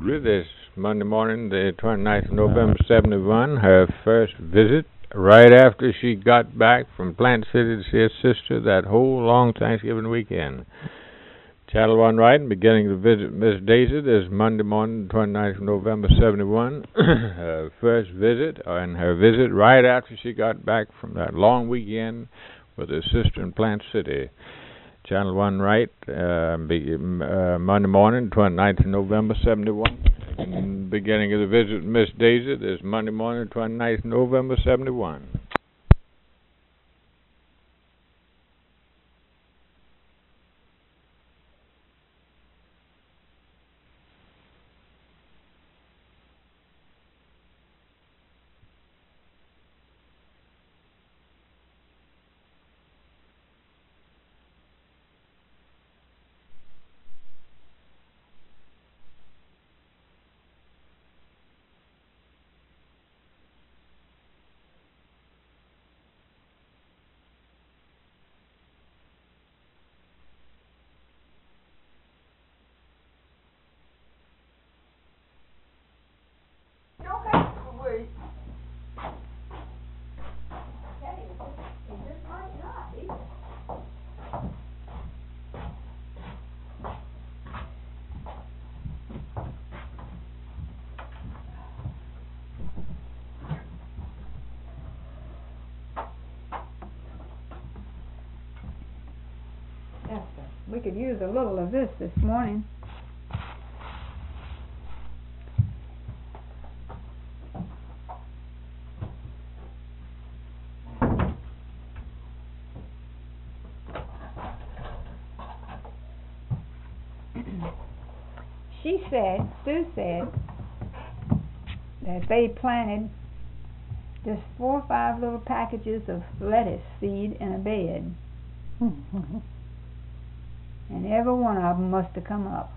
This Monday morning, the 29th of November, 71, her first visit right after she got back from Plant City to see her sister that whole long Thanksgiving weekend. Channel 1 right, beginning to visit Miss Daisy this Monday morning, 29th of November, 71. Her first visit, and her visit right after she got back from that long weekend with her sister in Plant City. Channel 1 right, Monday morning, 29th of November, 71. Beginning of the visit with Miss Daisy this Monday morning, 29th of November, 71. We could use a little of this morning. Sue said, that they planted just 4 or 5 little packages of lettuce seed in a bed. And every one of them must have come up.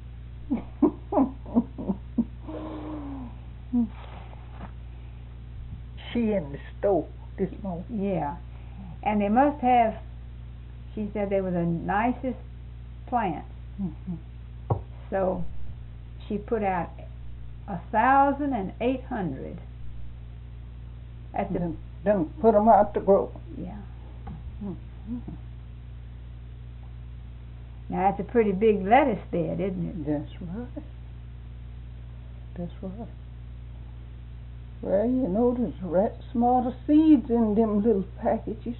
She in the store this morning. Yeah. And they must have, she said they were the nicest plants. So she put out 1,800 at the... Then put them out to grow. Yeah. Now, that's a pretty big lettuce bed, isn't it? That's right. That's right. Well, you know, there's rat smarter seeds in them little packages.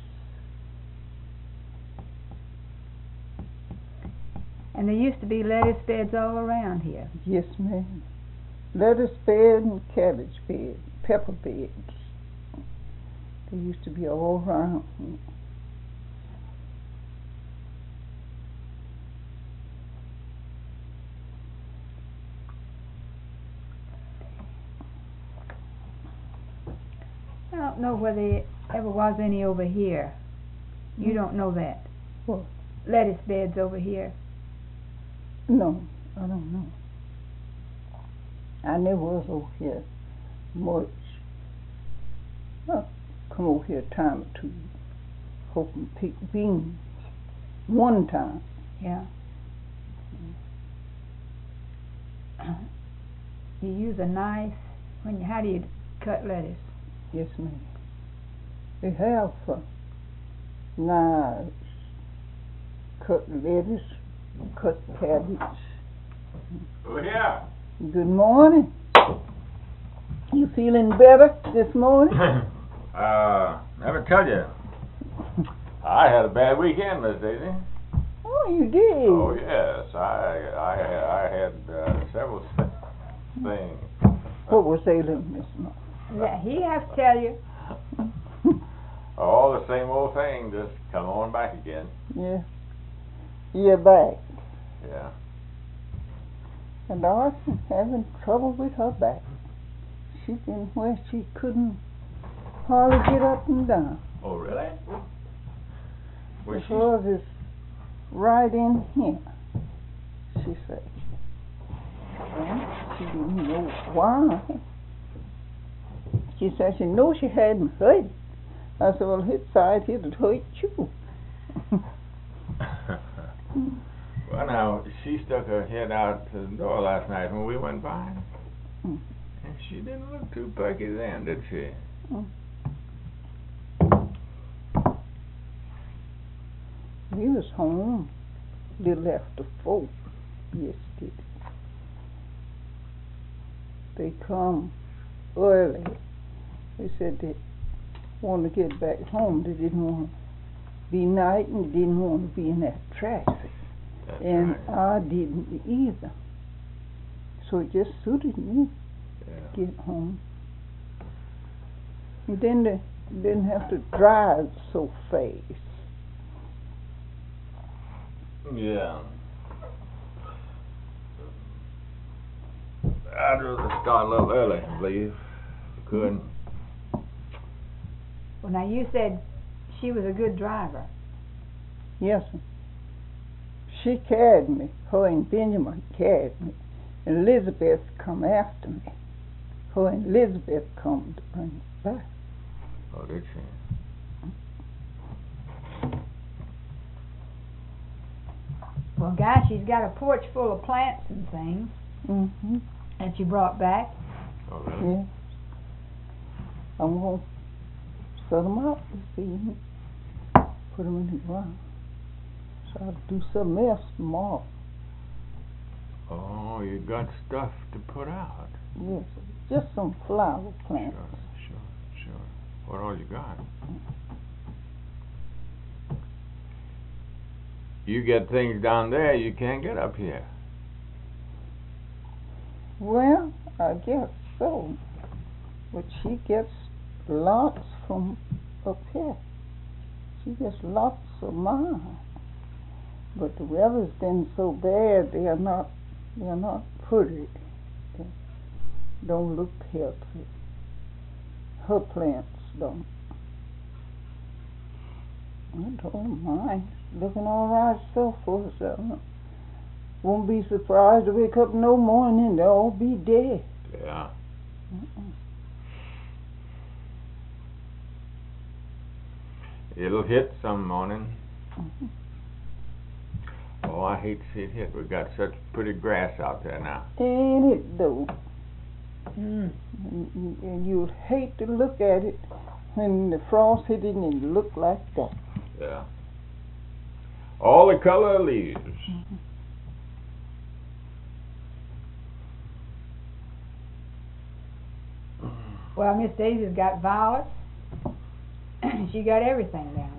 And there used to be lettuce beds all around here. Yes, ma'am. Lettuce bed and cabbage bed, pepper beds. They used to be all around. I don't know whether there ever was any over here. You don't know that? What? Lettuce beds over here. No, I don't know. I never was over here much. Well, come over here a time or two, hoping to pick beans. One time. Yeah. You use a knife. How do you cut lettuce? Yes, ma'am. They have knives. Cut lettuce, cut cabbage. Oh, yeah. Good morning. You feeling better this morning? Let me tell you, I had a bad weekend, Miss Daisy. Oh, you did? Oh, yes. I had several things. What was ailing Miss Mark? Yeah, he has to tell you. All the same old thing, just come on back again. Yeah. You're back. Yeah. And Arson having trouble with her back. She's been where she couldn't hardly get up and down. Oh, really? Because it's right in here, she said. And she didn't know why. She said she knew she hadn't hurt. I said, well, his side here to hurt you. Well, now, she stuck her head out to the door last night when we went by. Mm. And she didn't look too perky then, did she? Mm. We was home little after 4 yesterday. They come early. They said they wanted to get back home. They didn't want to be night and they didn't want to be in that traffic. That's And right. I didn't either. So it just suited me Yeah. to get home. And then they didn't have to drive so fast. Yeah. I'd rather start a little early, I believe. Could. Well, now you said she was a good driver. Yes, sir. She carried me. Her and Benjamin carried me. And Elizabeth come after me. Her and Elizabeth come to bring me back. Oh, did she? Well, guys, she's got a porch full of plants and things Mm-hmm. that you brought back. Oh, really? Yeah. I'm going to set them out this evening. Put them in the ground. So I'll do something else tomorrow. Oh, you got stuff to put out. Yes, just some flower plants. Sure. What all you got? You get things down there you can't get up here. Well, I guess so. But she gets lots from up here. She gets lots of mine. But the weather's been so bad, they're not pretty. They don't look healthy. Her plants don't. I told her mine's looking all right so far, so won't be surprised to wake up no morning and they'll all be dead. Yeah. It'll hit some morning. Mhm. Oh, I hate to see it hit. We've got such pretty grass out there now. Ain't it though? Mm. And you'd hate to look at it when the frost hit it and it looked like that. Yeah. All the color of leaves. Mhm. Well, Miss Daisy's got violets. She got everything down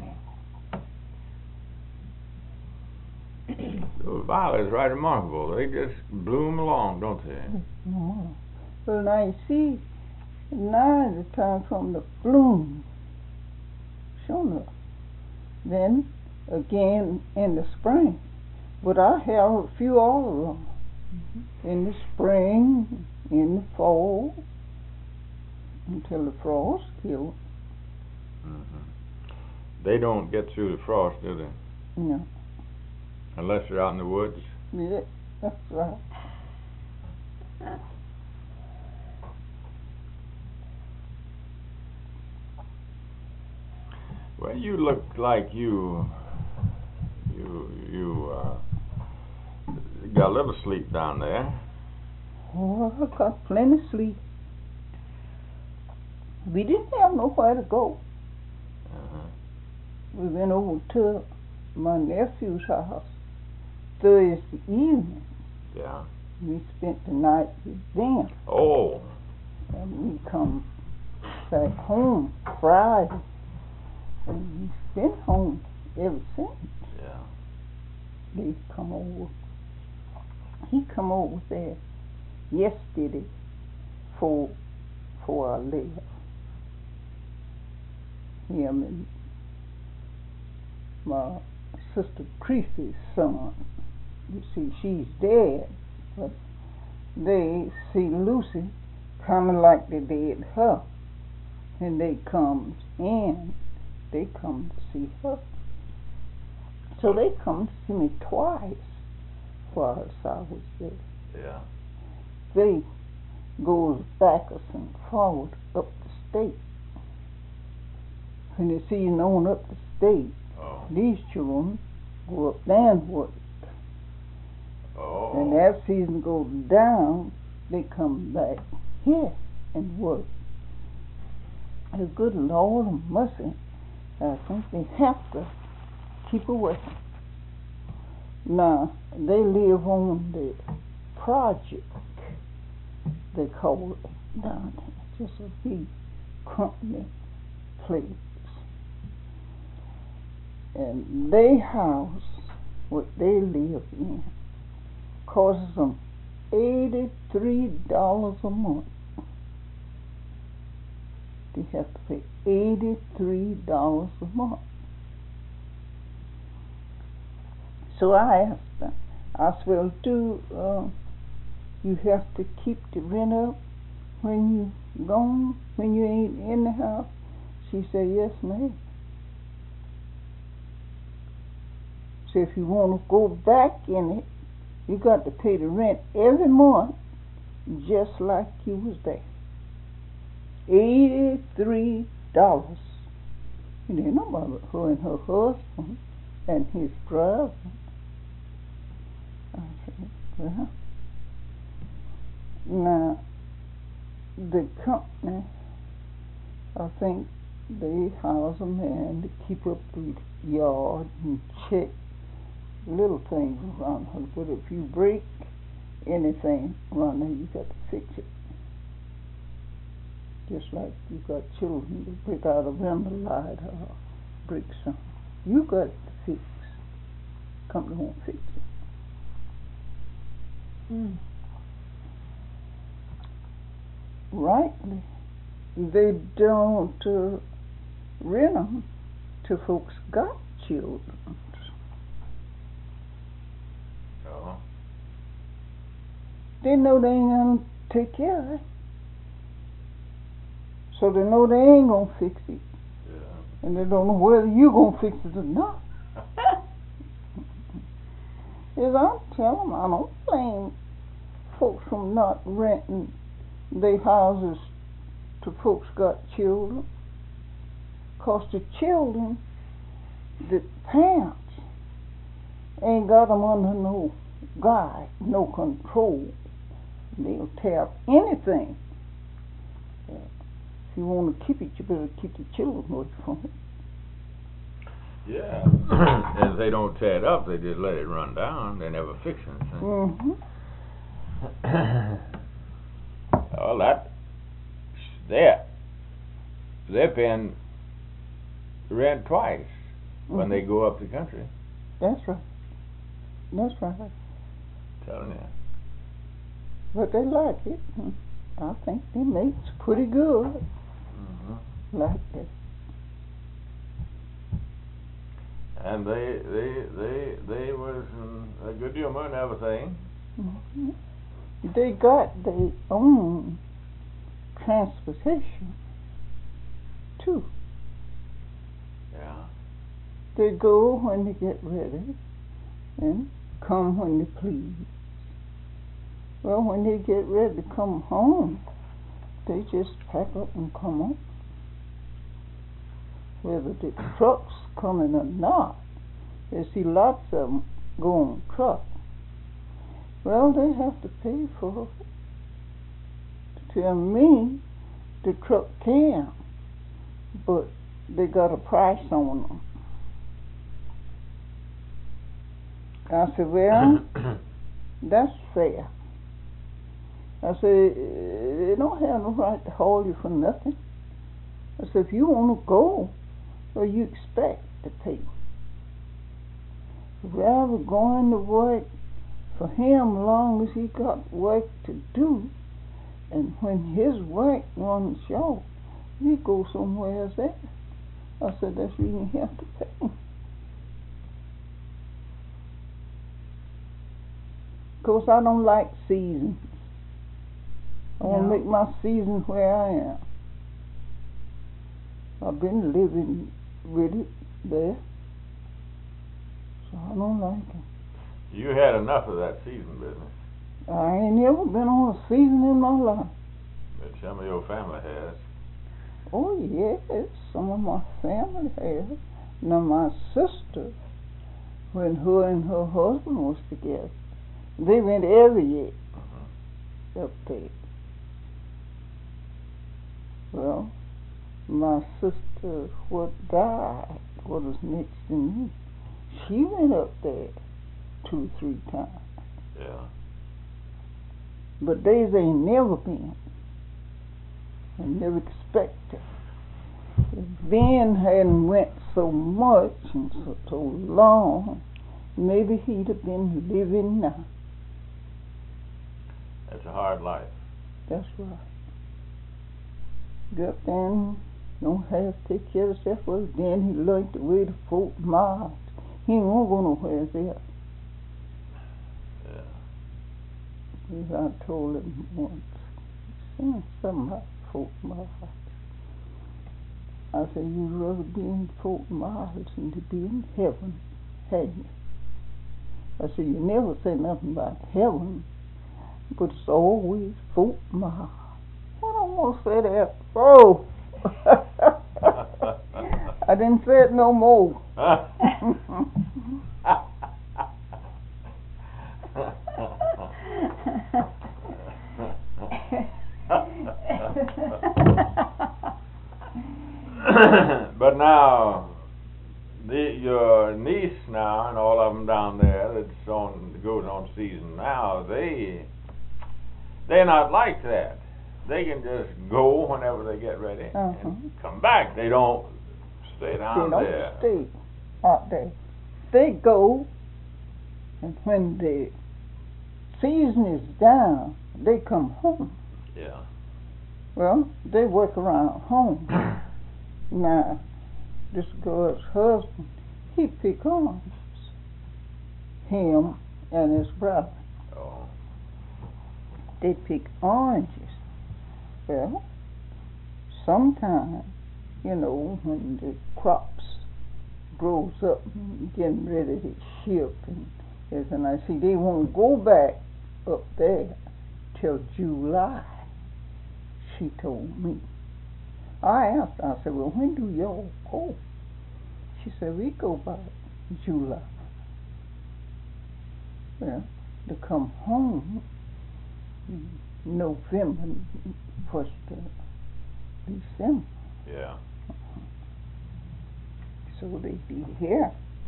there. Those violets right remarkable. They just bloom along, don't they? No. Well, now you see, now is the time for them to bloom. Sure enough. Then again in the spring. But I have a few all along. Mm-hmm. In the spring, in the fall, until the frost kills. They don't get through the frost, do they? No. Unless they're out in the woods. Yeah, that's right. Well, you look like you got a little sleep down there. Oh, I got plenty of sleep. We didn't have nowhere to go. Uh-huh. We went over to my nephew's house Thursday evening. Yeah. We spent the night with them. Oh. And we come back home Friday. And we've been home ever since. Yeah. They come over. He come over there yesterday before I left. Him and my sister Creasy's son. You see, she's dead, but they see Lucy coming like they did her. And they come in, they come to see her. So they come to see me twice whilst I was there. Yeah. They goes backwards and forward up the state. When they see you on up the state, Oh. these children go up there and work. Oh. And that season goes down, they come back here and work. The good Lord of mercy, I think they have to keep away. Now, they live on the project, they call it down there, just a big company place. And they house, what they live in, costs them $83 a month. They have to pay $83 a month. So I asked her, I said, well, do you have to keep the rent up when you gone, when you ain't in the house? She said, yes, ma'am. So if you want to go back in it, you got to pay the rent every month, just like you was there. $83. And then nobody but her and her husband and his brother. I said, well, now the company, I think they house a man to keep up the yard and check little things around her. But if you break anything around there, you got to fix it. Just like you got children that break out a window light or break something. You got to fix. Company won't fix it. Rightly, they don't rent them to folks got children. Oh. They know they ain't gonna take care of it. So they know they ain't gonna fix it. Yeah. And they don't know whether you gonna fix it or not. As I'm telling them, I don't blame folks from not renting their houses to folks got children. 'Cause the children, the parents, ain't got them under no guide, no control. They'll tear up anything. If you want to keep it, you better keep the children away from it. Yeah. If they don't tear it up, they just let it run down. They never fix anything. Well, they're paying rent twice when they go up the country. That's right. That's right. Telling you. But they like it. I think they make pretty good. Like it. And they was in a good humor and everything. They got their own transportation too. Yeah. They go when they get ready and come when they please. Well, when they get ready to come home, they just pack up and come home. Whether the truck's coming or not, you see lots of them go on truck. Well, they have to pay for it. Tell me the truck can, but they got a price on them. I said, well, that's fair. I said, they don't have no right to hold you for nothing. I said, if you want to go, well, you expect to pay. Rather going to work for him long as he got work to do, and when his work runs short, he go somewhere else there. I said, that's the reason you have to pay. Because I don't like seasons. I want to make my season where I am. I've been living with it there, so I don't like it. You had enough of that season business. I ain't never been on a season in my life. But some of your family has. Oh yes, some of my family has. Now my sister, when her and her husband was together, They went every year up there. Well, my sister, what died, what was next to me, she went up there 2 or 3 times. Yeah. But they ain't never been. I never expected. If Ben hadn't went so much and so long, maybe he'd have been living now. That's a hard life. That's right. Get up there and don't have to take care of himself. Well, then he learned the way to Fort Myers. He won't go nowhere else. Yeah. As I told him once, something about Fort Myers. I said, you'd rather be in Fort Myers than to be in heaven, hadn't you? I said, you never say nothing about heaven, but it's always Fort Myers. What I want to say that for? I didn't say it no more. But now, your niece now and all of them down there that's goes on season now, they're not like that. They can just go whenever they get ready and come back. They don't stay down there. They don't stay out there. They go, and when the season is down, they come home. Yeah. Well, they work around home. Now, this girl's husband, he pick oranges. Him and his brother. Oh. They pick oranges. Well, sometimes, you know, when the crops grows up and getting ready to ship and everything, I see they won't go back up there till July, she told me. I asked her, I said, well, when do y'all go? She said, we go by July. Well, to come home November, 1st of December. Yeah. So they be here.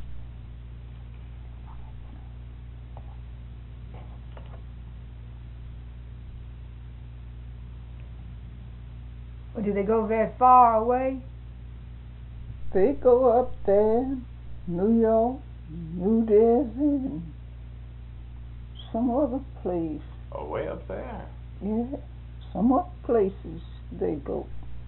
Or do they go very far away? They go up there, New York, New Jersey, and some other place. Oh, way up there. Yeah, some other places they go.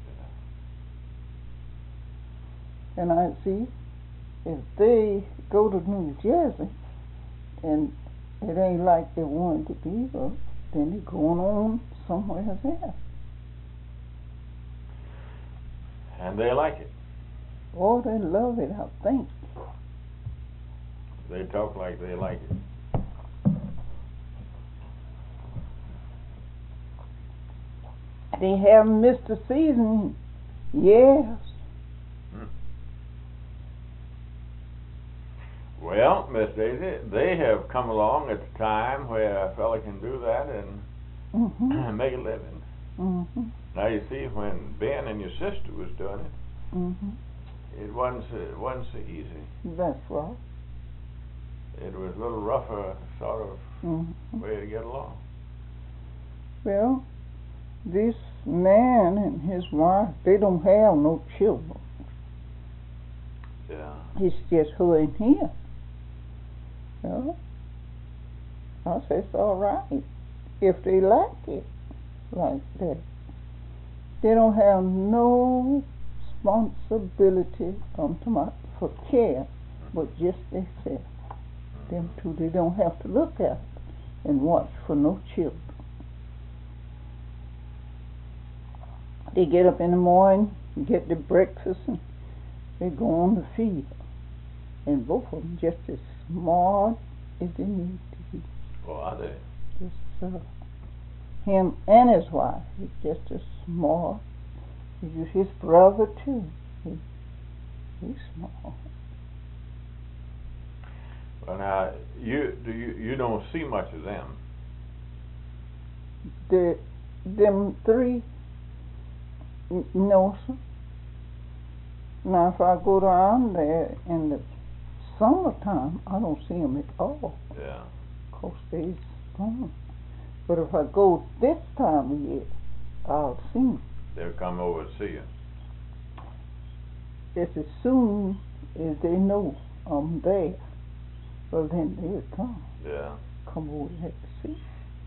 And I see, if they go to New Jersey, and it ain't like they wanted to be up, then they're going on somewhere else. And they like it. Oh, they love it, I think. They talk like they like it. They haven't missed a season, yes. Well, Miss Daisy, they have come along at the time where a fella can do that and make a living. Now you see, when Ben and your sister was doing it, it wasn't so easy. That's right. It was a little rougher sort of way to get along. Well, this man and his wife, they don't have no children. Yeah. It's just her and him. Well, I say it's all right if they like it like that. They don't have no responsibility for care, but just themselves. Them two, they don't have to look at and watch for no children. They get up in the morning, get their breakfast, and they go on the field. And both of them just as smart as they need to be. Oh, are they? Just him and his wife, he's just as smart. He's his brother too. He's smart. Well, now you don't see much of them. Them three, no, sir. Now, if I go down there in the summertime, I don't see them at all. Yeah. 'Cause they's gone. But if I go this time of year, I'll see them. They'll come over to see you. Just as soon as they know I'm there, well, then they'll come. Yeah. Come over here to see.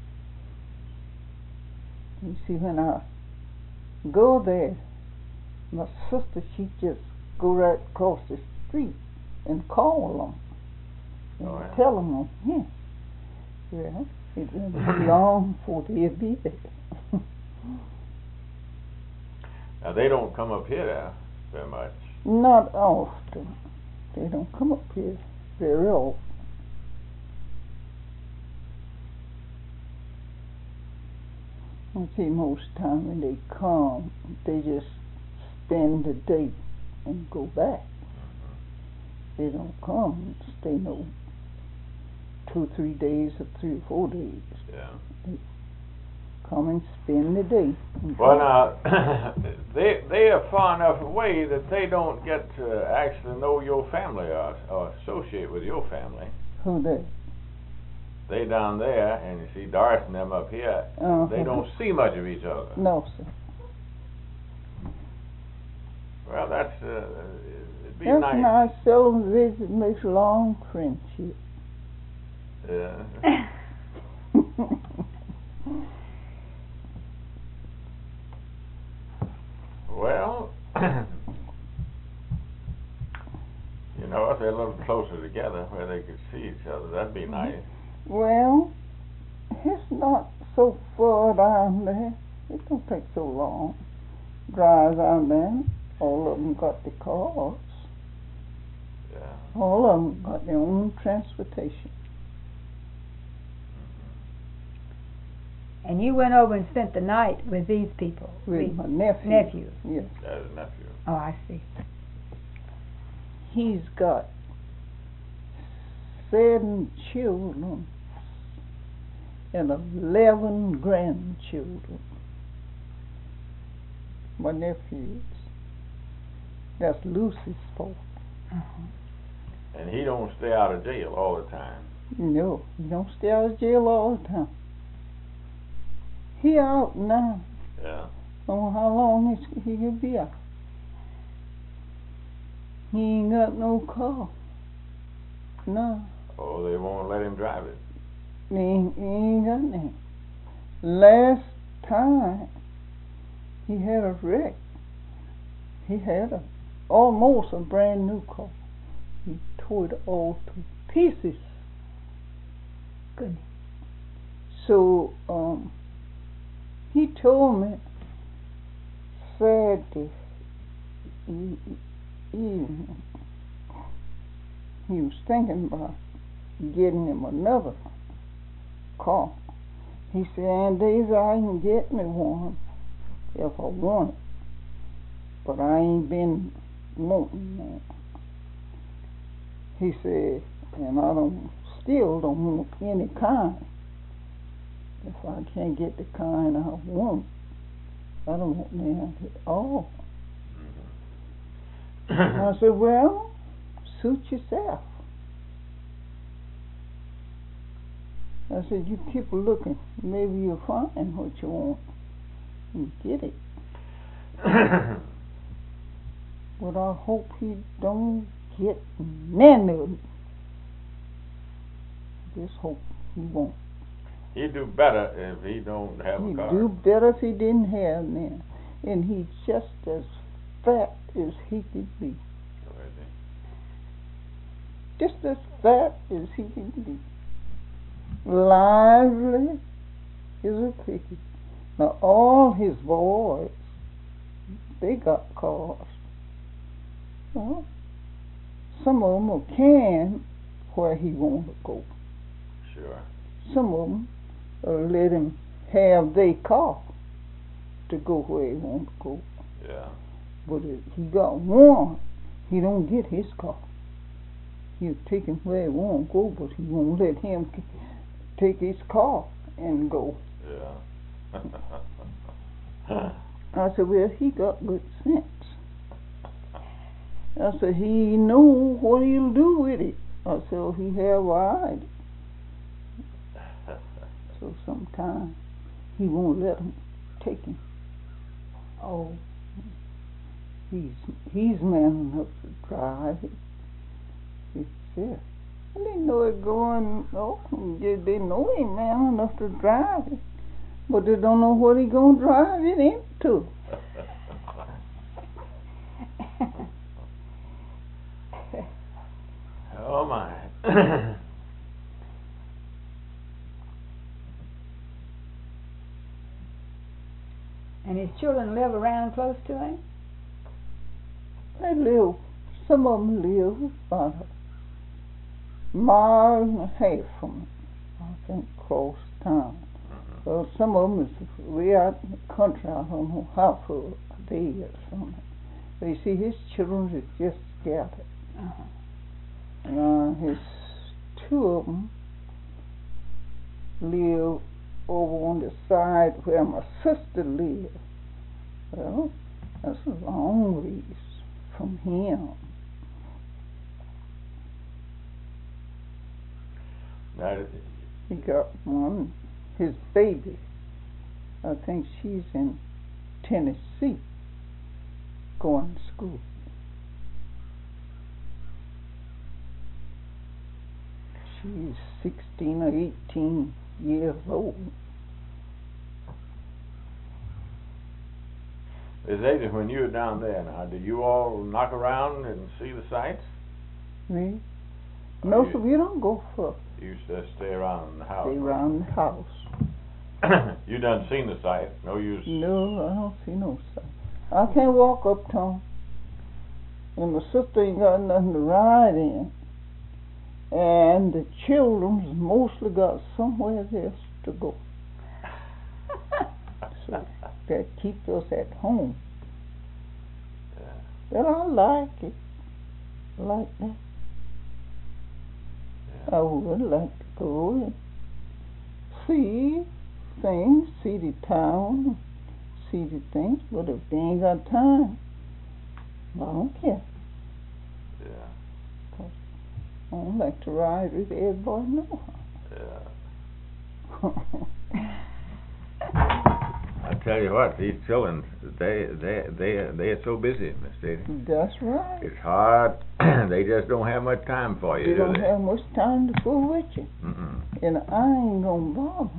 You see, when I go there, my sister, she just go right across the street and call them and Oh, yeah. tell them I'm here. Well, it won't be long before they'll be there. Now they don't come up here very much. Not often. They don't come up here very often. I see most time when they come, they just spend the day and go back. They don't come and stay no 2, 3 days or 3 or 4 days. Yeah. Come and spend the day. Well, now they are far enough away that they don't get to actually know your family or associate with your family. Who they? They down there, and you see Doris and them up here. They don't see much of each other. No, sir. Well, that's it'd be That's nice. nice. Seldom visit makes long friendship. Yeah. Well, you know, if they're a little closer together where they could see each other, that'd be nice. Well, it's not so far down there. It don't take so long. Drive down there. All of them got the cars. Yeah. All of them got their own transportation. And you went over and spent the night with these people? With my nephew. Nephew. Yes. That's a nephew. Oh, I see. He's got 7 children and 11 grandchildren. My nephews. That's Lucy's fault. Uh-huh. And he don't stay out of jail all the time. No, he don't stay out of jail all the time. He out now. Yeah. Oh, how long is he gonna be out? He ain't got no car. No, Oh, they won't let him drive it. he ain't got none. Last time he had a wreck. He had almost a brand new car. He tore it all to pieces. Good. So, he told me Saturday evening he was thinking about getting him another car. He said, Andy, I can get me one if I want it, but I ain't been wanting that. He said, and I still don't want any kind. If I can't get the kind I want, I don't want none at all. I said, well, suit yourself. I said, you keep looking, maybe you'll find what you want and get it. But I hope he don't get none of it. Just hope he won't. He'd do better if he don't have a He'd car. do better if he didn't have none. And he's just as fat as he could be. Oh, is Just as fat as he can be. Lively as a cricket. Now all his boys, they got cars. Well, some of them can where he want to go. he? Sure. Some of them let him have their car to go where he want to go. Yeah. But if he got one, he don't get his car. he'll take him where he won't go, but he won't let him take his car and go. Yeah. I said, well, he got good sense. I said, he know what he'll do with it. I said, oh, he have right. So sometimes he won't let him take him. Oh, he's man enough to drive it. He said, and they know it going, oh, they know he man enough to drive it, but they don't know what he gonna drive it into. Oh my. And his children live around close to him? They live, some of them live about a mile and a half from him, I think, across town. Well, some of them is way out in the country. I don't know how far they or something. But you see, his children is just scattered. His two of them live over on the side where my sister lives. Well, that's a long ways from him. He got one, his baby. I think she's in Tennessee going to school. She's 16 or 18 years old. Miss Ada, when you were down there now, did you all knock around and see the sights? Me? No, so we don't go for. You just stay around the house. Stay around the house. You done seen the sight? No use. No, I don't see no sight. I can't walk uptown, and my sister ain't got nothing to ride in, and the children's mostly got somewhere else to go. So that keeps us at home. Yeah. But I like it, like that. Yeah. I would like to go and see things, see the town, see the things, but if they ain't got time, I don't care. Yeah. I don't like to ride with everybody, no. Yeah. I tell you what, these children, they're so busy, Miss Dady. That's right. It's hard. They just don't have much time for you, They do don't they? have much time to fool with you. Mm-mm. And I ain't gonna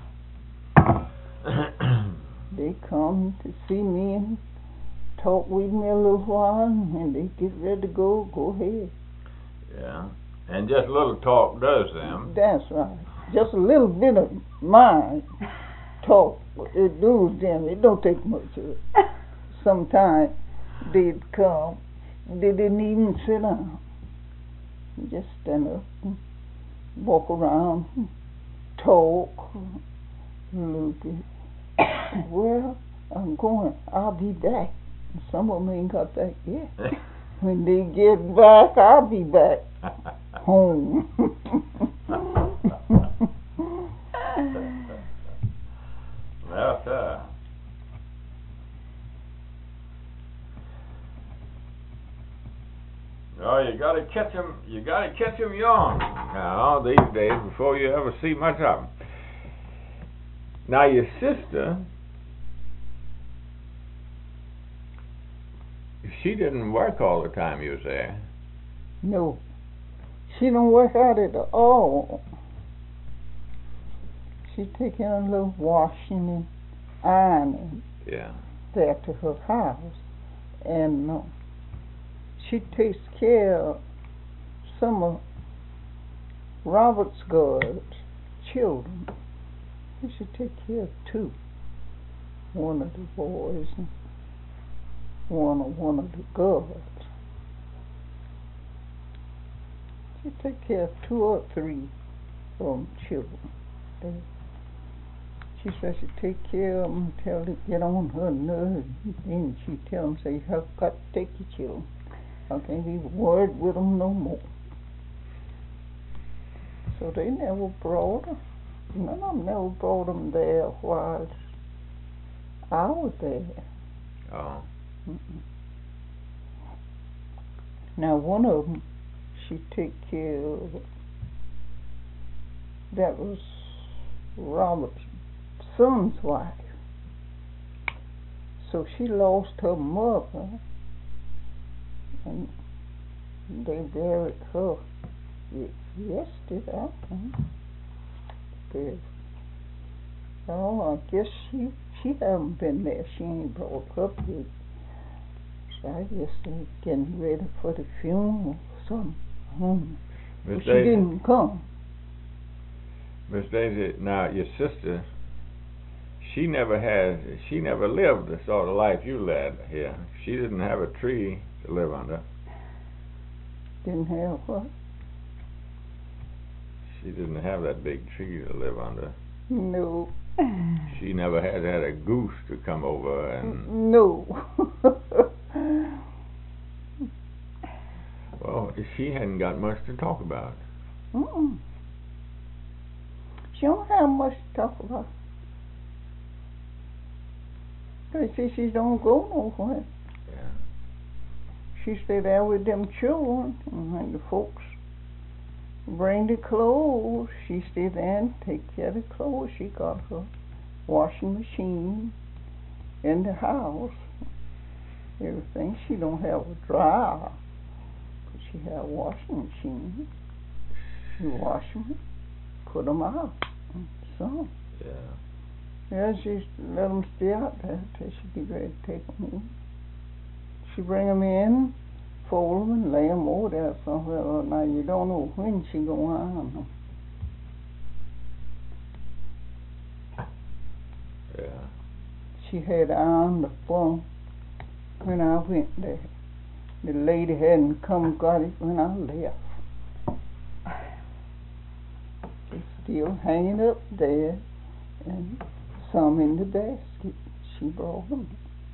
bother. They come to see me and talk with me a little while, and they get ready to go ahead. Yeah. And just a little talk does them. That's right. Just a little bit of mine talk. It does them. It don't take much of it. Sometimes they'd come. They didn't even sit down. Just stand up and walk around and talk a little bit. Well, I'm going. I'll be back. Some of them ain't got back yet. When they get back, I'll be back home. Well, oh, you gotta catch 'em. You gotta catch 'em young now these days before you ever see much of 'em. Now your sister, she didn't work all the time you was there. No, she don't work out at all. She take in a little washing and ironing Yeah. there to her house, and she takes care of some of Robert's girls' children. She should take care of two. One of the boys and one of the girls. She take care of 2 or 3 children. She says she take care of them until they get on her nerves. Then she tell them, say, you have got to take your children. I can't be worried with them no more. So they never brought her. None of them never brought them there while I was there. Oh. Mm-mm. Now one of them, she took care of. That was Robert's son's wife. So she lost her mother, and they buried her yesterday. Oh, I guess she haven't been there. She ain't brought her yet. So I guess they're getting ready for the funeral or something. Miss She Daisy, didn't come. Miss Daisy, now your sister, she never lived the sort of life you led here. She didn't have a tree to live under. Didn't have what? She didn't have that big tree to live under. No. She never had a goose to come over and. No. Well, she hadn't got much to talk about. Mm-mm. She don't have much to talk about. They say she don't go nowhere. Yeah. She stay there with them children, and when the folks bring the clothes, she stay there and take care of the clothes. She got her washing machine in the house. Everything. She don't have a dryer, but she have a washing machine. You wash them, put them out. So. Yeah. Yeah, she let them stay out there till she get ready to take them in. She bring them in, fold them, and lay them over there somewhere. Well, now you don't know when she gonna iron them. Yeah. She had ironed the phone when I went there. The lady hadn't come got it when I left. It's still hanging up there, and some in the basket. She brought them.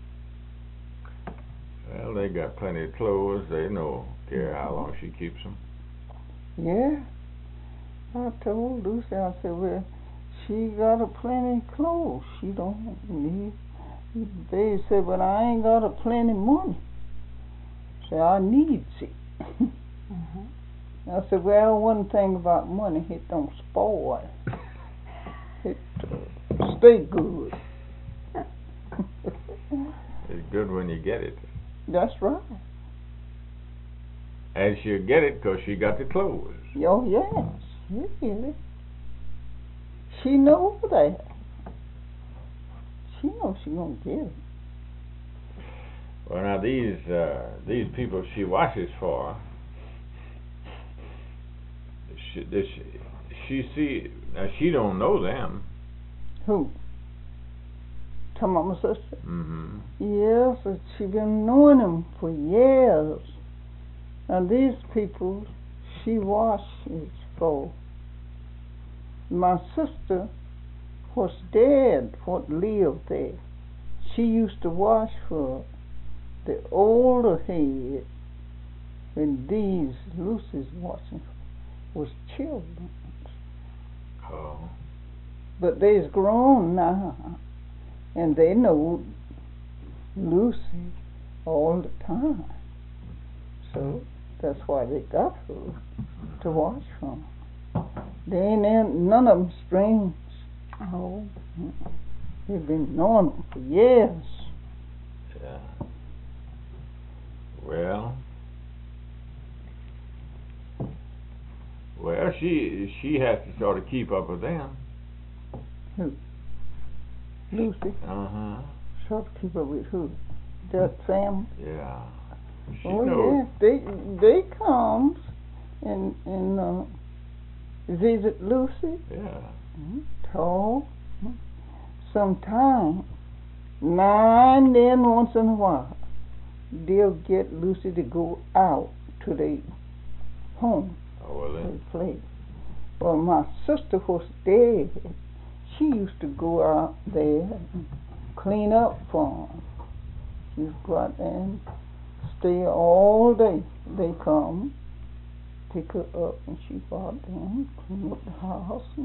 Well, they got plenty of clothes. They don't care how long she keeps them. Yeah. I told Lucy, I said, well, she got a plenty of clothes. She don't need. They said, but I ain't got a plenty money. So I need it. I said, well, one thing about money, it don't spoil. It stay good. It's good when you get it. That's right. And she'll get it because she got the clothes. Oh, yes. You get it. She knows that. She knows she's going to get it. Well, now these people she washes for, she don't know them. Who? Talking about my sister? Mm-hmm. Yes, but she been knowing them for years. And these people she washes for. My sister was dead, what lived there. She used to wash for the older head when these Lucy's washing was children. Oh. But they's grown now, and they know Lucy all the time. So that's why they got her to wash from. They ain't none of them strange. Oh, they've been knowing them for years. Yeah. Well, she has to sort of keep up with them. Who? Lucy? Uh-huh. Sort of keep up with who? That family? Yeah. She Oh knows. yeah, they comes and visit Lucy. Yeah. Talk. Sometime. Now and then, once in a while, they'll get Lucy to go out to their home. Oh, well then. They play. Well, my sister was dead. She used to go out there and clean up for them. She used to go out there and stay all day. They come pick her up, and she brought them, clean up the house, and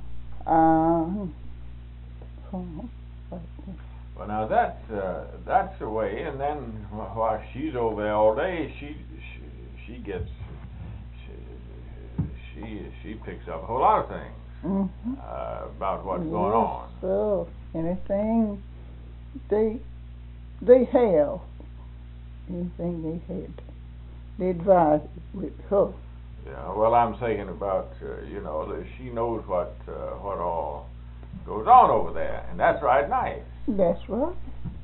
from right there. Well, now that's the way. And then while she's over there all day, she gets she picks up a whole lot of things about what's going on. So anything they have, anything they had, they advise it with her. Yeah. Well, I'm thinking about that she knows what all goes on over there, and that's right nice. That's right.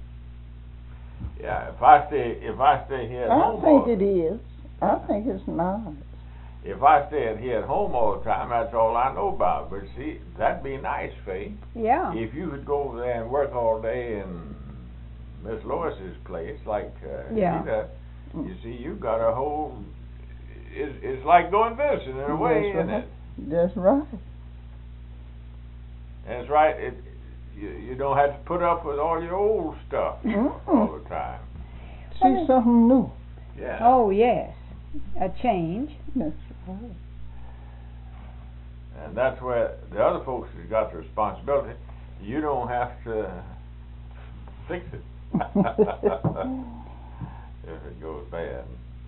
Yeah. If I stay here at home, I think it is. I think it's nice. If I stay here at home all the time, that's all I know about. But see, that'd be nice, Faye. Yeah. If you could go over there and work all day in Miss Lois's place, like she does, you see, you got a whole. It's like going visiting in a way, isn't it? That's right. And it's right. You don't have to put up with all your old stuff all the time. See something new. Yeah. Oh, yes. A change. That's right. And that's where the other folks has got the responsibility. You don't have to fix it if it goes bad.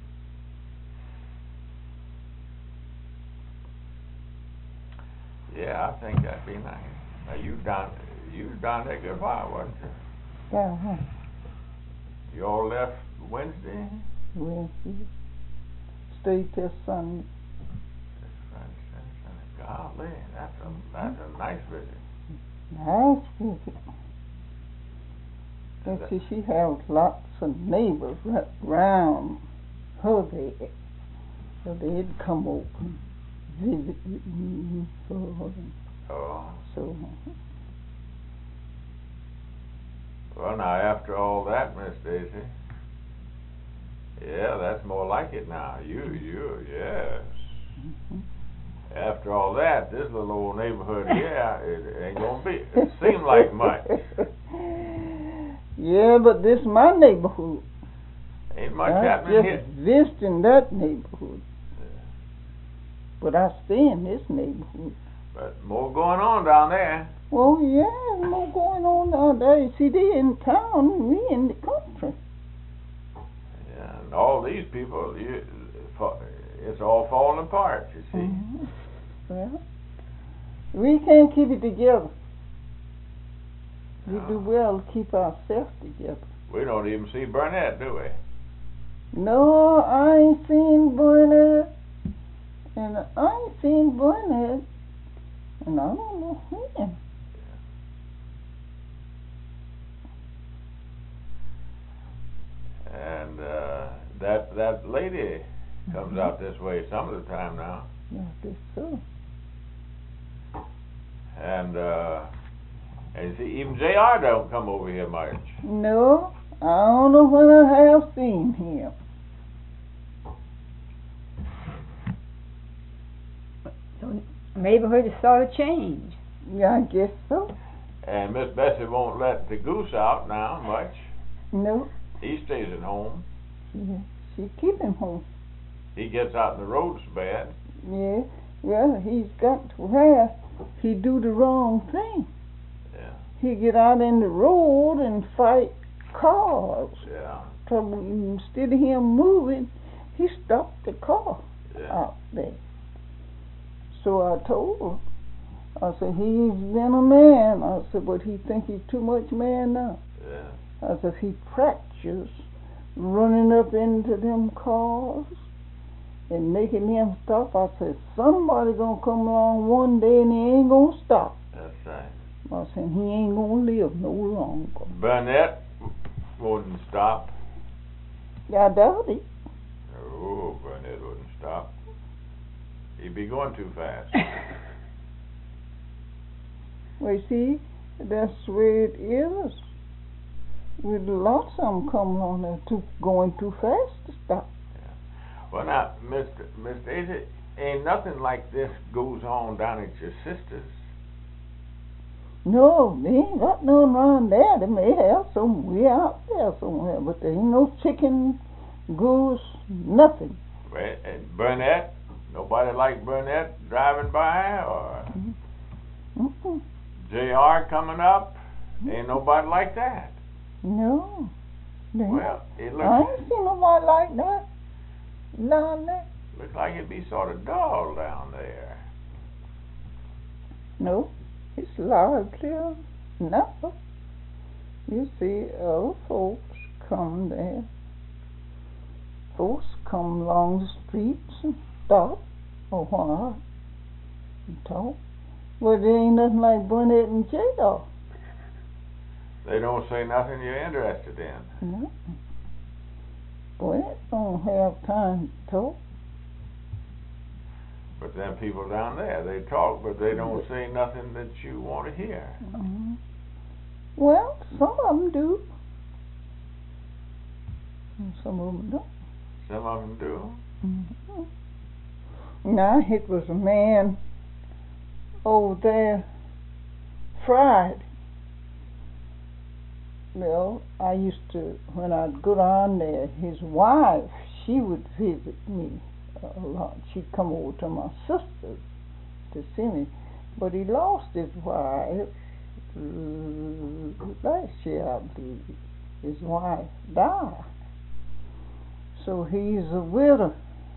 Yeah, I think that'd be nice. Now you was down there a good while, wasn't you? Uh-huh. You all left Wednesday? Wednesday. Stayed till Sunday. Golly, that's a nice visit. Nice visit. And see, she has lots of neighbors right around her there. So they'd come over and visit with me for her. Oh. So. Well, now after all that, Miss Daisy. Yeah, that's more like it now. Yes. Mm-hmm. After all that, this little old neighborhood here, it ain't gonna be. It seemed like much. Yeah, but this my neighborhood. Ain't much happening here. I just visiting that neighborhood. Yeah. But I stay in this neighborhood. But more going on down there. Well, yeah, more going on down there. You see, they in town and we in the country. Yeah, and all these people, it's all falling apart, you see. Mm-hmm. Well, we can't keep it together. We do well to keep ourselves together. We don't even see Burnett, do we? No, I ain't seen Burnett. And I don't know when. And that lady comes out this way some of the time now. Yeah, I guess so. And you see, even J.R. don't come over here much. No, I don't know when I have seen him. So neighborhood has sort of changed. Yeah, I guess so. And Miss Bessie won't let the goose out now much. No. He stays at home. She keep him home. He gets out in the road so bad. Yeah, well, he's got to where he do the wrong thing. Yeah. He get out in the road and fight cars. Yeah. So instead of him moving, he stopped the car out there. So I told her, I said, he's been a man. I said, but he think he's too much man now. Yeah. I said, he practices running up into them cars and making them stop. I said, somebody gonna come along one day and he ain't gonna stop. That's right. I said, he ain't gonna live no longer. Burnett wouldn't stop. I doubt it. Oh, Burnett wouldn't stop. He'd be going too fast. Well, you see, that's the way it is. With lots of them coming on there going too fast to stop. Yeah. Well, now, Miss Daisy, ain't nothing like this goes on down at your sister's. No, they ain't got none around there. They may have some way out there somewhere, but there ain't no chicken, goose, nothing. Well, and Burnett Nobody like Burnett driving by or Mm-mm. JR coming up? Ain't nobody like that. No. They- Well, it I looks, ain't seen nobody like that down there. looks like it'd be sort of dull down there. No, it's lively now. You see other folks come there. Folks come along the streets and stop a while and talk. Well, there ain't nothing like Burnett and J-Dog. They don't say nothing you're interested in. No. Burnett don't have time to talk. But then people down there, they talk, but they don't say nothing that you want to hear. Mhm. Well, some of them do. And some of them don't. Some of them do. Mhm. Now, it was a man over there Friday. Well, I used to, when I'd go down there, his wife, she would visit me a lot. She'd come over to my sister's to see me. But he lost his wife last year, I believe. His wife died. So he's a widow.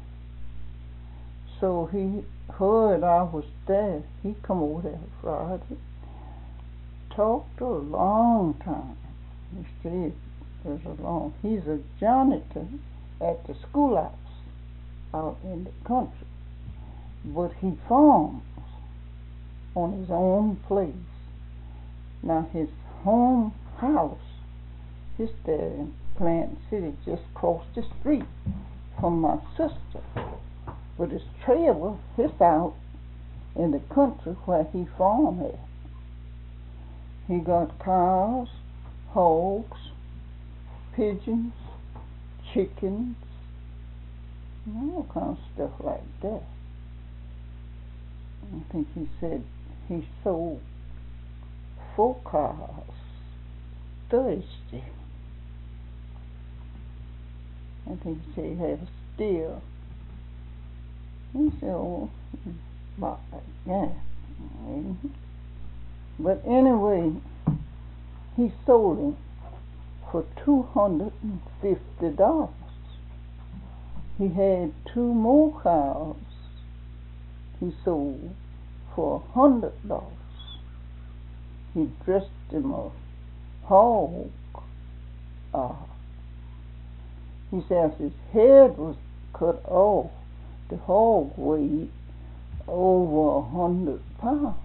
So he heard I was there. He come over there Friday. Talked a long time. He stayed there's a long. He's a janitor at the schoolhouse out in the country. But he farms on his own place. Now his home house is there in Plant City, just across the street from my sister. But his trailer is out in the country where he farm at. He got cows, hogs, pigeons, chickens, all kind of stuff like that. I think he said he sold 4 cars Thursday. I think he said he had a steer. He said, oh, about like that. But anyway, he sold him for $250. He had 2 more cows he sold for $100. He dressed him a hog. He says his head was cut off. The hog weighed over 100 pounds.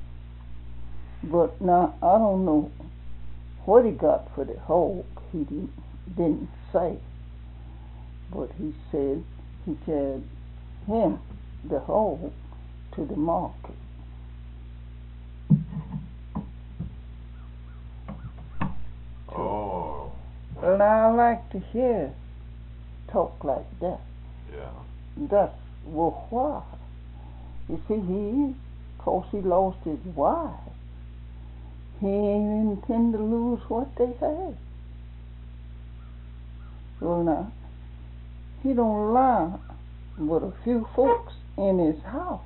But now I don't know what he got for the hog. He didn't say. But he said he carried him, the hog, to the market. Oh. Well, now I like to hear talk like that. Yeah. That's worthwhile. You see, cause he lost his wife, he ain't intend to lose what they had. Well, now, he don't allow but a few folks in his house.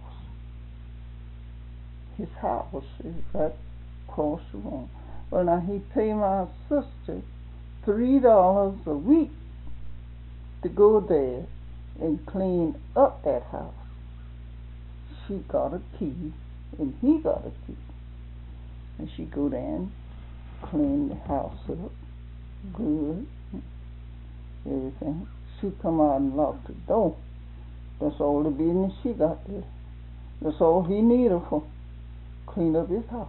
His house is right across the room. Well, now, he pay my sister $3 a week to go there and clean up that house. She got a key, and he got a key. And she go down, clean the house up, good, everything. She come out and lock the door. That's all the business she got there. That's all he needed for clean up his house.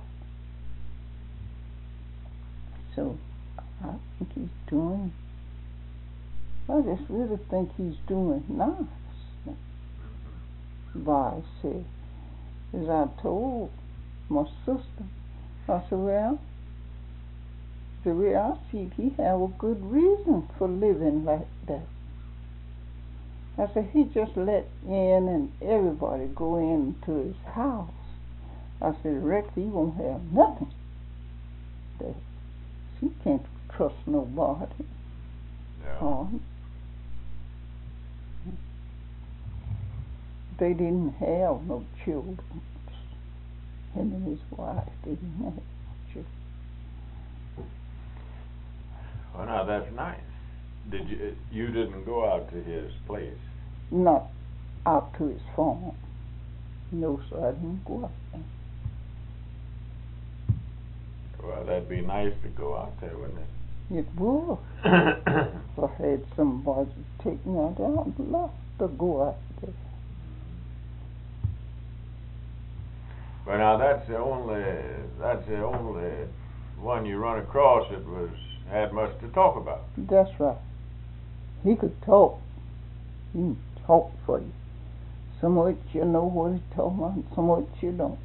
So I think he's doing. I just really think he's doing nice. By said, as I told my sister, I said, well, the way I see it, he have a good reason for living like that. I said, he just let in and everybody go into his house. I said, Rex, he won't have nothing. That he can't trust nobody. Yeah. They didn't have no children. Him and his wife, they didn't have children. Well, now that's nice. You didn't go out to his place? Not out to his farm. No, sir, I didn't go out there. Well, that'd be nice to go out there, wouldn't it? It would. If I had somebody to take me out there, I'd love to go out there. Well, now that's the only one you run across that had much to talk about. That's right. He could talk. He can talk for you. Some of it you know what he's talking about, and some of it you don't.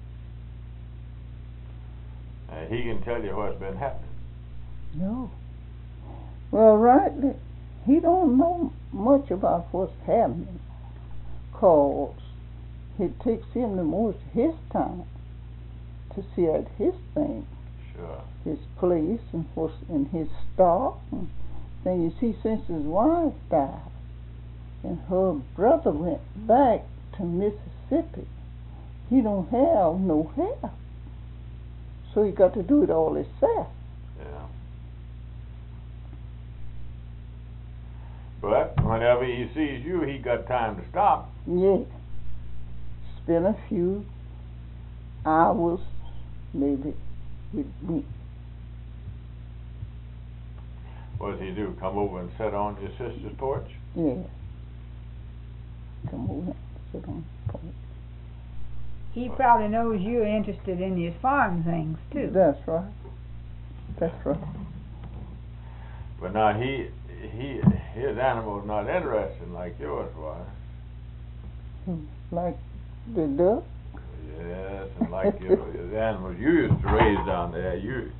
He can tell you what's been happening. No. Well, rightly, he don't know much about what's happening, 'cause it takes him the most of his time to see at his thing. Sure. His place and what's in his stock. And then you see, since his wife died and her brother went back to Mississippi, he don't have no help. So he got to do it all himself. Yeah. But whenever he sees you, he got time to stop. Yeah. Spend a few hours maybe with me. What does he do? Come over and sit on your sister's porch? Yeah. Come over and sit on the porch. He probably knows you're interested in his farm things too. That's right. That's right. But now his animal's not interesting like yours was. Like the duck? Yes, and like the animals you used to raise down there.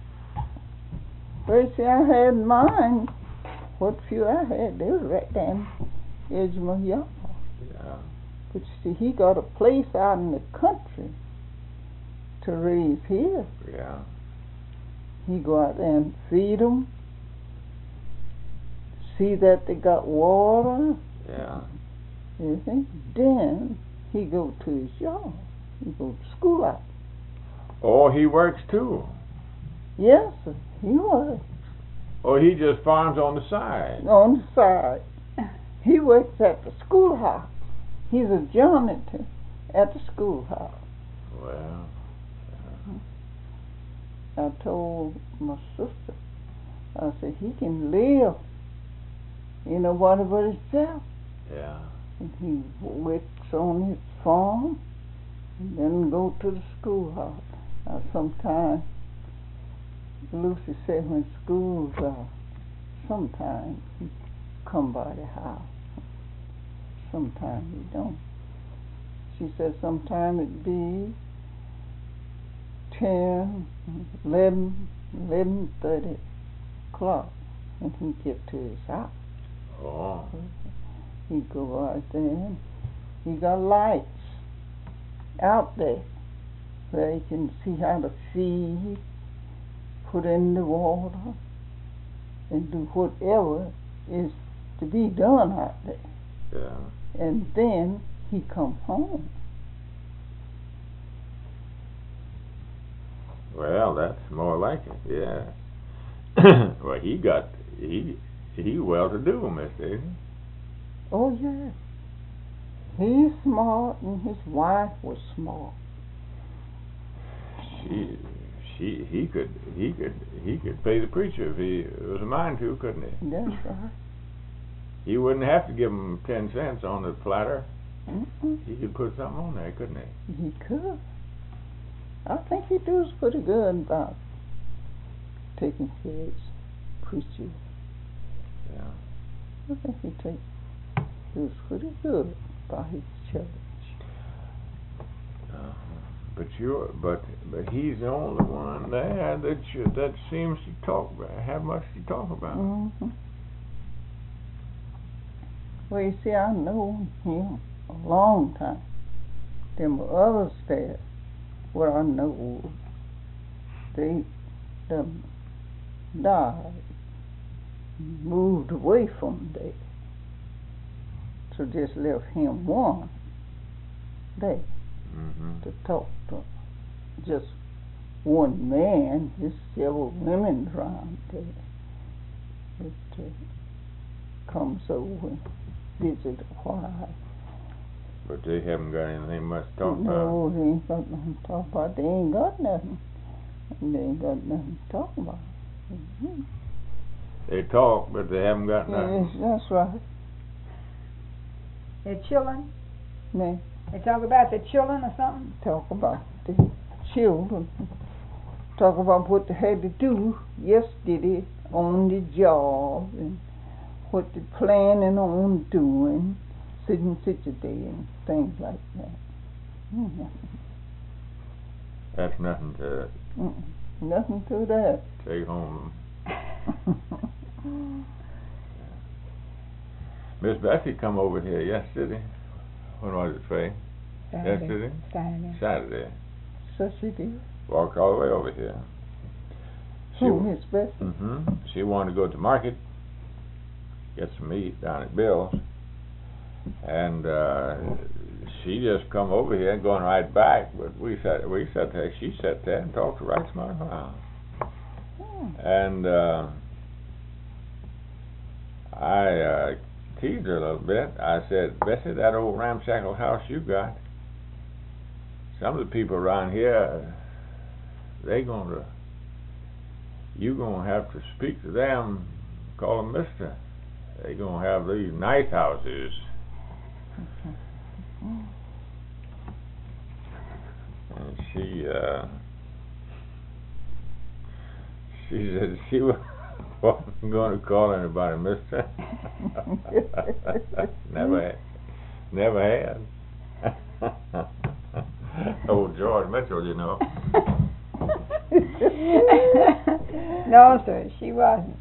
Well, see, I had mine. What few I had, they was right down the edge of my yard. Yeah. But see, he got a place out in the country to raise his. Yeah. He go out there and feed them, see that they got water, Yeah. everything. Then he go to his yard. He go to school out. Oh, he works too. Yes, sir, he was Oh, he just farms on the side. on the side. He works at the schoolhouse. He's a janitor at the schoolhouse. Well. I told my sister, I said, he can live in a water but himself. Yeah. And he works on his farm and then go to the schoolhouse. Now sometimes Lucy said when school's sometimes he come by the house. Sometimes he don't. She said sometimes it be 10, 11:30 o'clock and he get to his house. Oh. He go out there. He got lights out there where he can see how to feed, put in the water, and do whatever is to be done out there. Yeah. And then he come home. Well, that's more like it. Yeah. Well, he well-to-do, Mister. Oh yeah. He's smart and his wife was smart. He could pay the preacher if he was a mind to, couldn't he? That's right. He wouldn't have to give him 10 cents on the platter. Mm-mm. He could put something on there, couldn't he? He could. I think he does pretty good about taking care of his preacher. Yeah. I think he does pretty good by his church. But he's the only one there that seems to have much to talk about. Mm-hmm. Well, you see, I know him a long time. Them others there, what I know, they died, moved away from there. So just left him one. there Mm-hmm. to talk to just one man. There's several women around there that comes over and visit a while. But they haven't got anything much to talk about. No, they ain't got nothing to talk about. They ain't got nothing. And they ain't got nothing to talk about. Mm-hmm. They talk, but they haven't got nothing. Yes, that's right. They're children. Man, They talk about their children or something. talk about the children. Talk about what they had to do yesterday on the job and what they're planning on doing, such and such a day and things like that. Mm-hmm. That's nothing to Nothing to that. take home. Miss Bessie come over here yesterday. When was it, Faye? Yesterday? Saturday. So she did. Walked all the way over here. Who, Miss Bessie? Mm-hmm. She wanted to go to market, get some meat down at Bill's, and she just come over here and going right back. But we sat there. She sat there and talked right smart while. And I teased her a little bit. I said, Bessie, that old ramshackle house you got, some of the people around here, you gonna have to speak to them, call them mister. They gonna have these nice houses. And she said she wasn't going to call anybody mister. Never had. Old George Mitchell, you know. No, sir, she wasn't.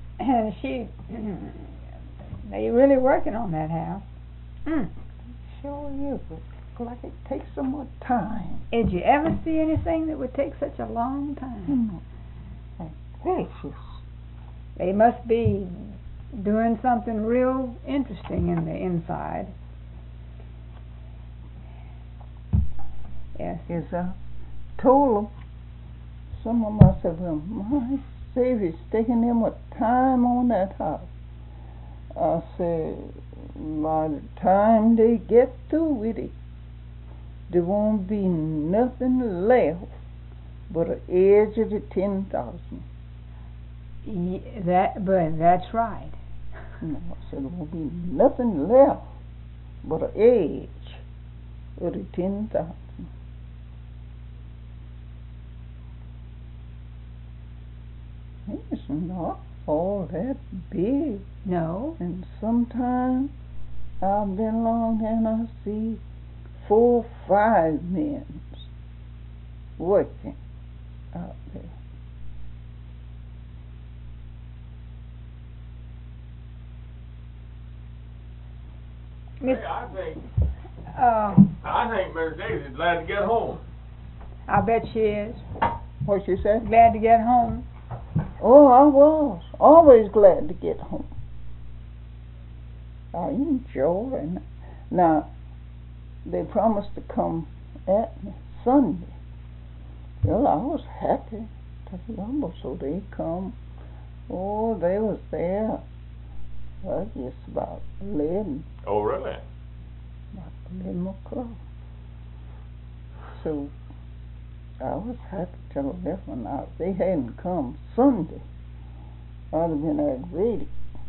They really working on that house. Sure is. It looks like it takes so much time. Did you ever see anything that would take such a long time? Gracious. They must be doing something real interesting in the inside. Yes. Yes, I told them. Some of them, I said, well, my Savior's taking them a time on that house. I said, by the time they get through with it, there won't be nothing left but an edge of the 10,000. But that's right. No, I said, there won't be nothing left but an edge of the 10,000. It's not all that big. No. And sometimes I've been along and I see 4 or 5 men working out there. I think Miss Daisy's glad to get home. I bet she is. What you say? Glad to get home. Oh, I was always glad to get home. I enjoy it. Now, they promised to come at me Sunday. Well, I was happy to remember, so they come. Oh, they was there. I guess about 11. Oh, really? About 11 o'clock. So I was happy till 11. Now, if they hadn't come Sunday, I'd have been aggravated.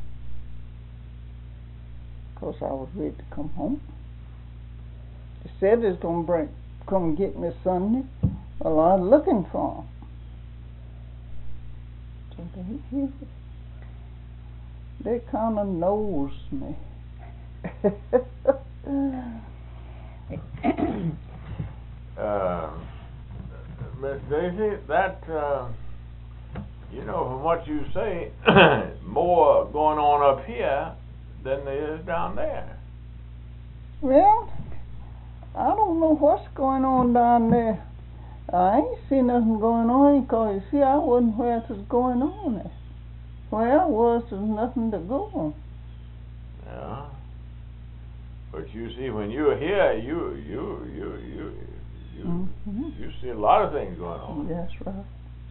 Because I was ready to come home. They said they was going to come get me Sunday. Well, I was looking for them. So they kind of knows me. Miss Daisy, that, from what you say, more going on up here than there is down there. Well, I don't know what's going on down there. I ain't seen nothing going on because, you see, I wasn't where it was going on at. Where I was, there was nothing to go on. Yeah. But you see, when you're here, you see a lot of things going on. That's right.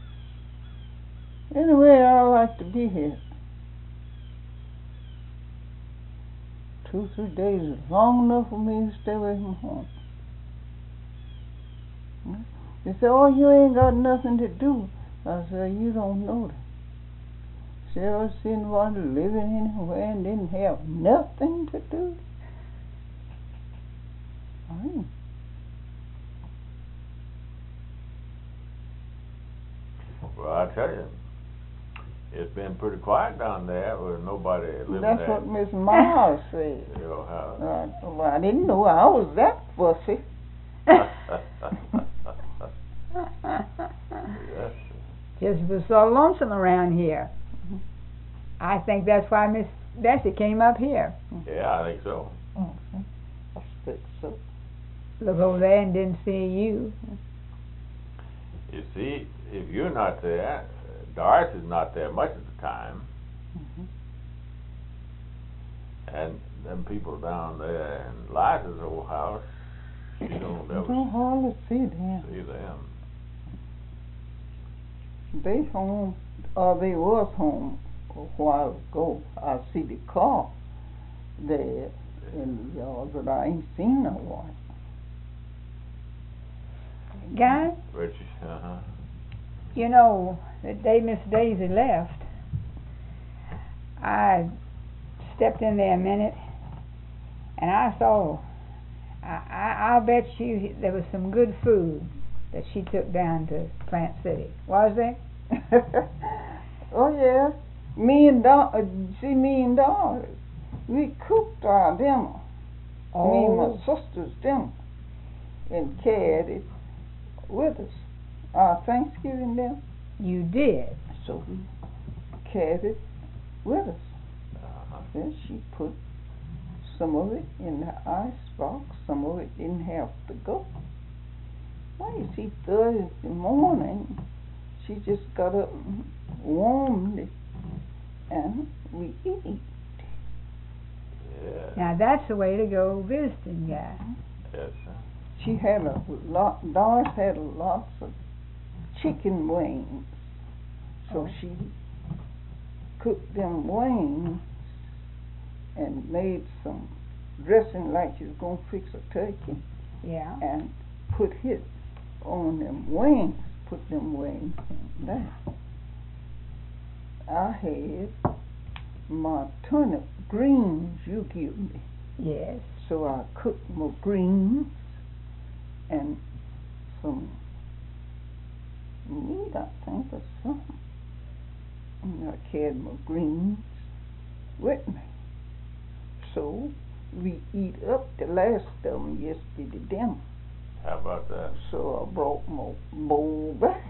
Anyway, I like to be here. 2-3 days is long enough for me to stay away from home. They say, oh, you ain't got nothing to do. I said, you don't know that. See, I was seeing one living anywhere and didn't have nothing to do. Well, I tell you, it's been pretty quiet down there with nobody living That's there. what Miss Miles said. Your house. Well, I didn't know I was that fussy. Yes. Just was so lonesome around here. I think that's why Miss Bessie came up here. Yeah, I think so. I expect so. Look over there and didn't see you. You see, if you're not there, Doris is not there much of the time. And them people down there in Liza's old house, she don't I ever don't hardly see them. see them. They home, or they was home a while ago. I see the car there in the yard, but I ain't seen no one. Guy, Which, you know, the day Miss Daisy left, I stepped in there a minute, and I saw, I'll bet you there was some good food that she took down to Plant City. Was there? Oh yeah, me and Doris, we cooked our dinner. Me and my sister's dinner, and carried it with us. Our Thanksgiving dinner. You did. So we carried it with us. Then she put some of it in the ice box, some of it didn't have to go. Well, you see, Thursday morning, she just got up and warmed it, and we eat. yeah. Now that's the way to go visiting, Guy. Yes, sir. She had a lot, Doris had lots of chicken wings, so she cooked them wings and made some dressing like she was going to fix a turkey, Yeah. and put it on them wings, put them wings in there. I had my turnip greens you give me, Yes. so I cooked my greens and some meat, I think, or something. And I carried my greens with me. So we eat up the last of them yesterday dinner. How about that? So I brought my bowl back.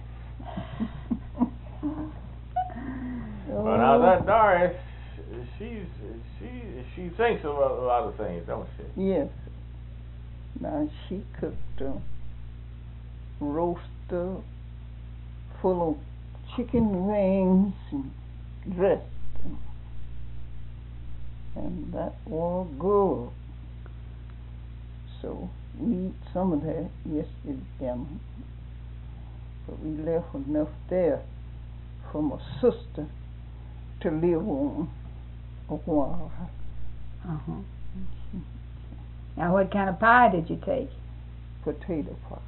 Well, now that Doris, she thinks of a lot of things, don't she? Yes. Now she cooked a roaster full of chicken wings and dressed them. And that was good. So we eat some of that yesterday dinner. But we left enough there for my sister to live on a while. Uh-huh. Now what kind of pie did you take? Potato pie.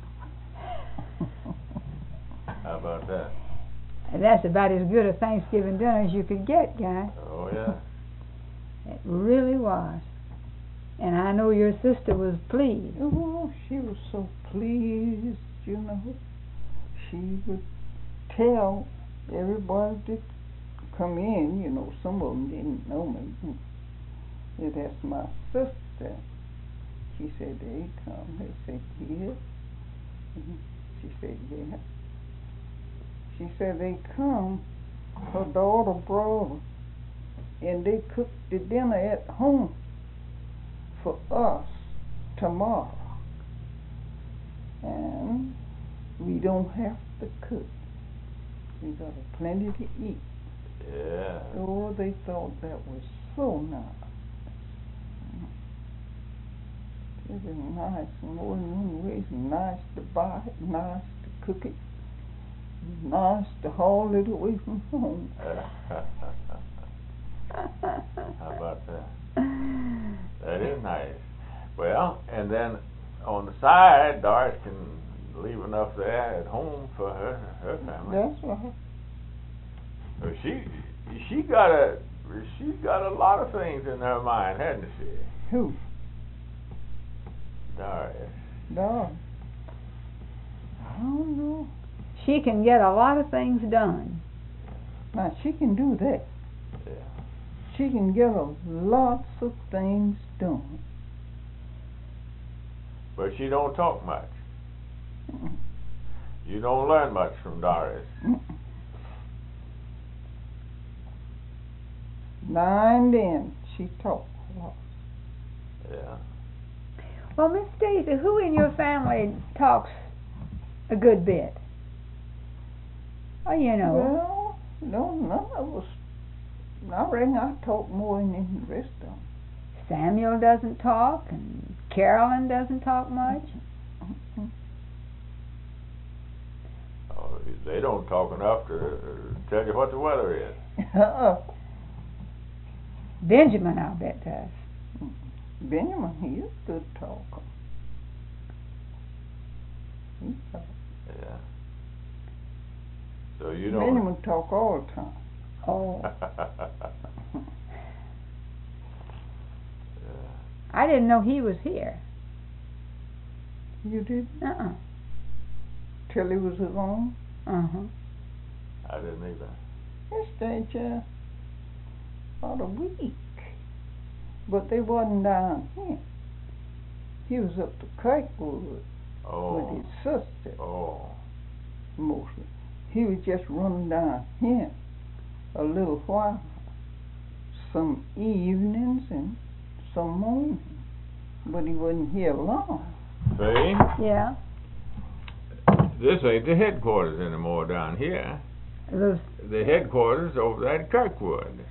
How about that? And that's about as good a Thanksgiving dinner as you could get, Guy. Oh, yeah. It really was. And I know your sister was pleased. Oh, she was so pleased, you know. She would tell everybody to come in, you know. Some of them didn't know me. Yeah, that's my sister. She said, they come. They said, yeah. She said, yeah. She said, they come. Her daughter brought her. And they cooked the dinner at home for us tomorrow. And we don't have to cook. We got plenty to eat. Yeah. Oh, they thought that was so nice. It is nice in more than one way. It's nice to buy it, nice to cook it, nice to haul it away from home. How about that? That is nice. Well, and then on the side, Doris can leave enough there at home for her family. That's right. Well, she got a lot of things in her mind, hasn't she? Who? Doris. Dog. I don't know. She can get a lot of things done. Now, she can do that. Yeah. She can get lots of things done. But she don't talk much. Mm-mm. You don't learn much from Doris. Mm-mm. Now and then she talks a lot. Yeah. Well, Miss Daisy, who in your family talks a good bit? Oh, you know. Well, no, none of us. I reckon I talk more than the rest of them. Samuel doesn't talk, and Carolyn doesn't talk much. Mm-hmm. Oh, they don't talk enough to tell you what the weather is. Benjamin, I'll bet, does. Benjamin, he is a good talker. He talks. Yeah. So you don't. Benjamin talk all the time. Oh, Yeah. I didn't know he was here. You did? Uh-uh. Till he was alone? Uh-huh. I didn't either. He stayed just about a week. But they wasn't down here. He was up to Kirkwood with his sister, Oh. mostly. He was just running down here a little while. Some evenings and some mornings. But he wasn't here long. See? Yeah. This ain't the headquarters anymore down here. Those, The headquarters over there at Kirkwood.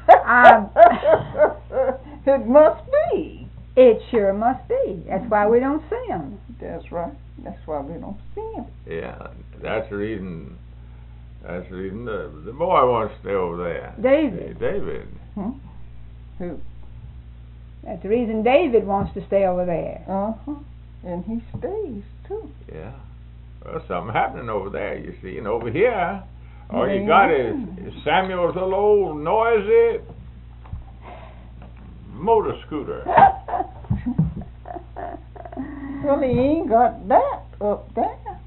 It must be. it sure must be. That's why we don't see him. That's right. That's why we don't see him. Yeah, that's the reason. That's the reason the boy wants to stay over there. David. David. Who? That's the reason David wants to stay over there. Uh-huh. And he stays, too. Yeah. Well, something happening over there, you see. And over here, all you got is Samuel's little old noisy motor scooter. Well, he ain't got that up there.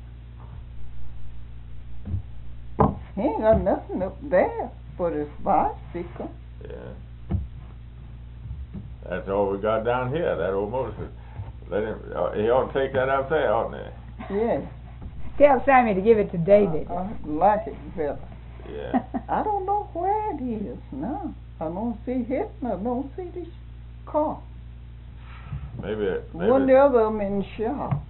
He ain't got nothing up there but his bicycle. Yeah. That's all we got down here, that old motor scooter. Let him, he ought to take that up there, oughtn't he? Yeah. Tell Sammy to give it to David. I like it better. Yeah. I don't know where it is now. I don't see it, and I don't see this car. Maybe One of them in the shop.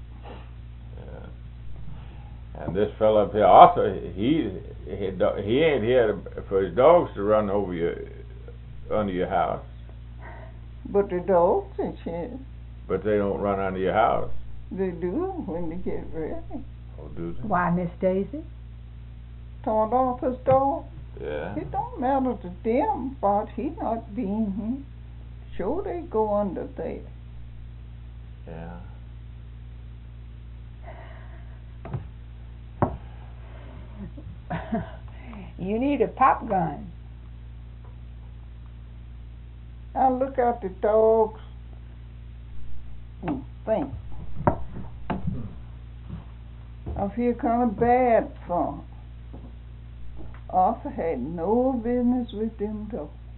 Yeah. And this fellow up here also, he ain't here for his dogs to run over under your house. But the dogs and shit, But they don't run under your house. they do when they get ready. Oh, do they? Why, Miss Daisy? Torn off his dog. Yeah. It don't matter to them about he not being here. Sure they go under there. Yeah. You need a pop gun. I look at the dogs and think. I feel kind of bad for 'em. Arthur had no business with them dogs.